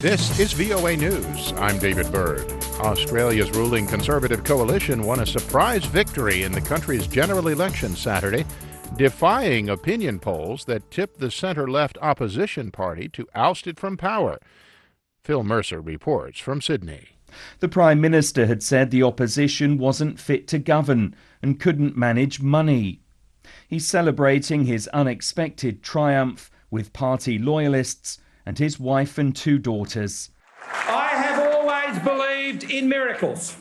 This is VOA News. I'm David Bird. Australia's ruling Conservative coalition won a surprise victory in the country's general election Saturday, defying opinion polls that tipped the center-left opposition party to oust it from power. Phil Mercer reports from Sydney. The Prime Minister had said the opposition wasn't fit to govern and couldn't manage money. He's celebrating his unexpected triumph with party loyalists and his wife and two daughters. I have always believed in miracles.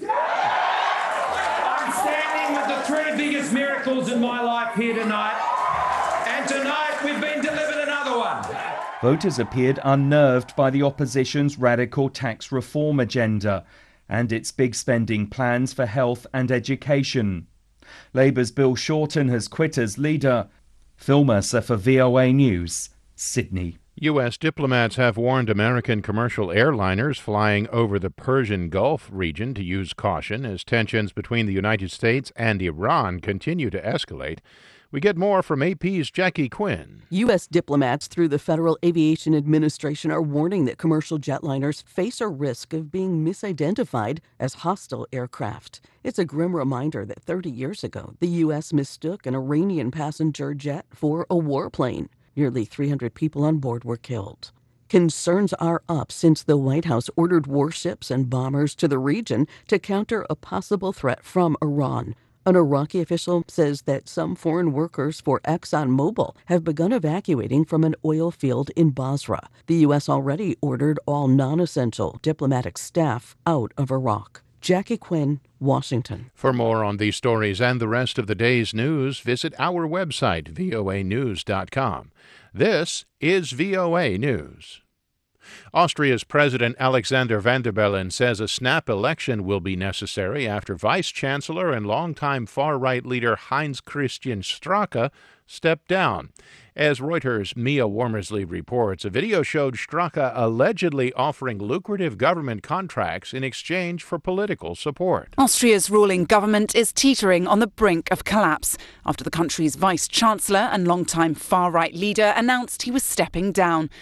I'm standing with the three biggest miracles in my life here tonight, and tonight we've been delivered another one. Voters appeared unnerved by the opposition's radical tax reform agenda and its big spending plans for health and education. Labour's Bill Shorten has quit as leader. Phil Mercer for VOA News, Sydney. U.S. diplomats have warned American commercial airliners flying over the Persian Gulf region to use caution as tensions between the United States and Iran continue to escalate. We get more from AP's Jackie Quinn. U.S. diplomats through the Federal Aviation Administration are warning that commercial jetliners face a risk of being misidentified as hostile aircraft. It's a grim reminder that 30 years ago, the U.S. mistook an Iranian passenger jet for a warplane. Nearly 300 people on board were killed. Concerns are up since the White House ordered warships and bombers to the region to counter a possible threat from Iran. An Iraqi official says that some foreign workers for ExxonMobil have begun evacuating from an oil field in Basra. The U.S. already ordered all non-essential diplomatic staff out of Iraq. Jackie Quinn, Washington. For more on these stories and the rest of the day's news, visit our website, voanews.com. This is VOA News. Austria's President Alexander Van der Bellen says a snap election will be necessary after Vice-Chancellor and longtime far-right leader Heinz-Christian Strache stepped down. As Reuters' Mia Wormersley reports, a video showed Strache allegedly offering lucrative government contracts in exchange for political support. Austria's ruling government is teetering on the brink of collapse after the country's vice-chancellor and longtime far-right leader announced he was stepping down.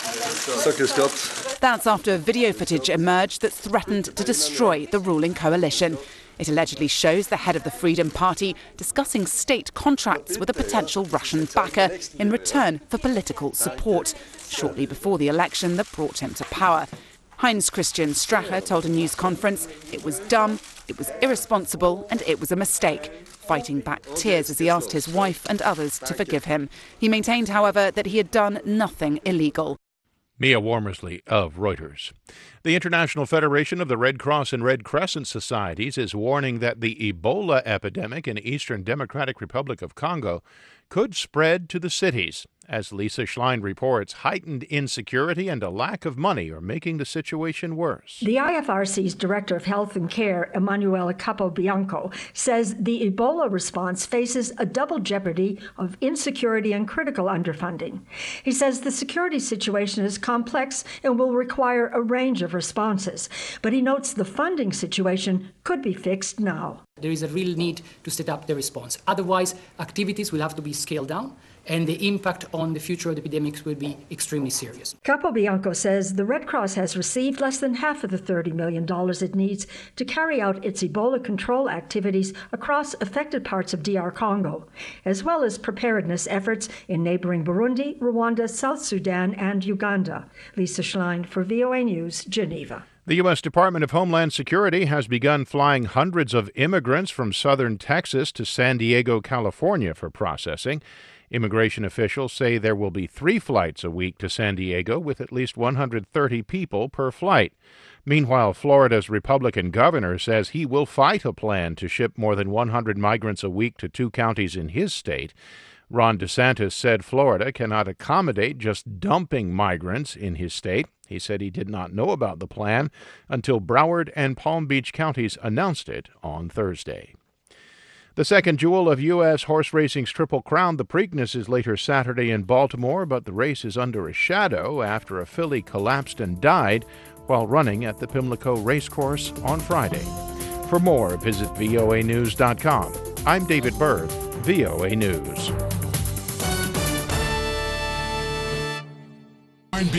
That's after video footage emerged that threatened to destroy the ruling coalition. It allegedly shows the head of the Freedom Party discussing state contracts with a potential Russian backer in return for political support, shortly before the election that brought him to power. Heinz-Christian Strache told a news conference it was dumb, it was irresponsible, and it was a mistake, fighting back tears as he asked his wife and others to forgive him. He maintained, however, that he had done nothing illegal. Mia Wormersley of Reuters. The International Federation of the Red Cross and Red Crescent Societies is warning that the Ebola epidemic in Eastern Democratic Republic of Congo could spread to the cities. As Lisa Schlein reports, heightened insecurity and a lack of money are making the situation worse. The IFRC's Director of Health and Care, Emanuela Capobianco, says the Ebola response faces a double jeopardy of insecurity and critical underfunding. He says the security situation is complex and will require a range of responses, but he notes the funding situation could be fixed now. There is a real need to set up the response. Otherwise, activities will have to be scaled down, and the impact on the future of the epidemics will be extremely serious. Capobianco says the Red Cross has received less than half of the $30 million it needs to carry out its Ebola control activities across affected parts of DR Congo, as well as preparedness efforts in neighboring Burundi, Rwanda, South Sudan, and Uganda. Lisa Schlein for VOA News, Geneva. The U.S. Department of Homeland Security has begun flying hundreds of immigrants from southern Texas to San Diego, California for processing. Immigration officials say there will be 3 flights a week to San Diego with at least 130 people per flight. Meanwhile, Florida's Republican governor says he will fight a plan to ship more than 100 migrants a week to 2 counties in his state. Ron DeSantis said Florida cannot accommodate just dumping migrants in his state. He said he did not know about the plan until Broward and Palm Beach counties announced it on Thursday. The second jewel of U.S. horse racing's Triple Crown, the Preakness, is later Saturday in Baltimore, but the race is under a shadow after a filly collapsed and died while running at the Pimlico Racecourse on Friday. For more, visit voanews.com. I'm David Bird, VOA News.